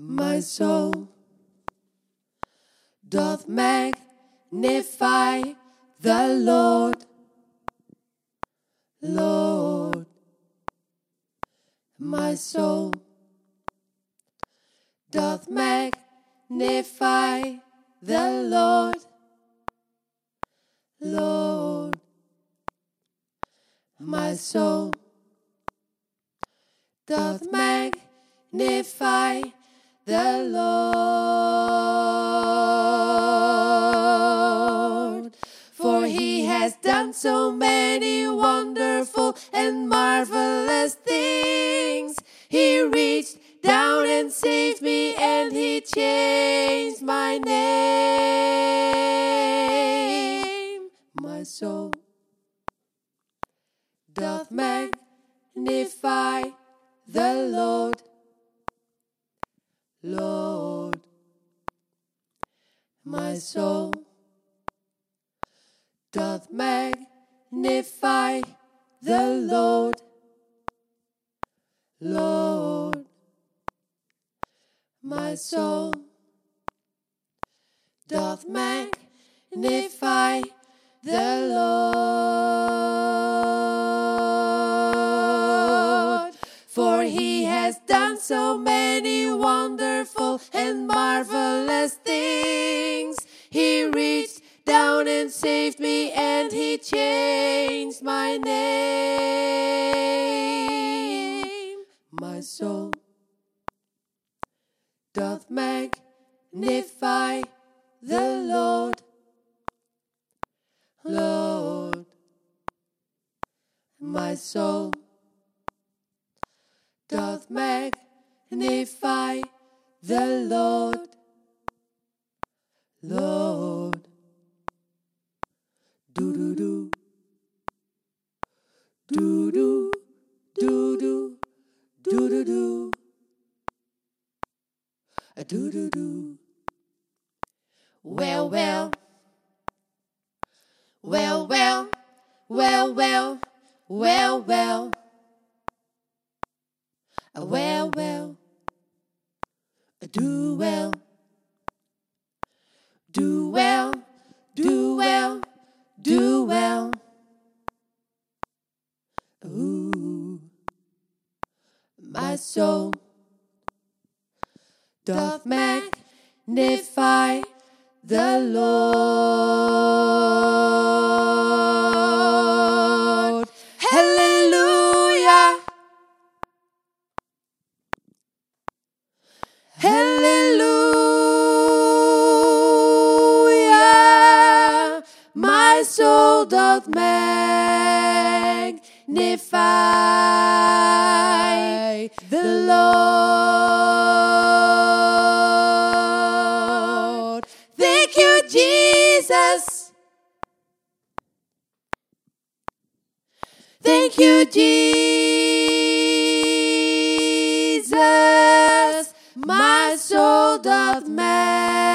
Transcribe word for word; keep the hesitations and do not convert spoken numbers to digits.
My soul doth magnify the Lord. Lord, my soul doth magnify the Lord. Lord, my soul doth magnify the Lord. For he has done so many wonderful and marvelous things. He reached down and saved me, and he changed my name. My soul doth magnify the Lord. Lord, my soul doth magnify the Lord. Lord, my soul doth magnify the Lord. For he has done so many wonderful and marvelous things. He reached down and saved me, and he changed my name. My soul doth magnify the Lord. Lord, my soul doth magnify the Lord. Lord, do do do, do do do do do do do, a do do do. Well, well, well, well, well, well, well, well. Uh, well, well, uh, do well, do well, do well, do well. Ooh, my soul doth magnify the Lord. Hallelujah. Hallelujah, my soul doth magnify the Lord. Thank you, Jesus. Thank you, Jesus. My soul doth magnify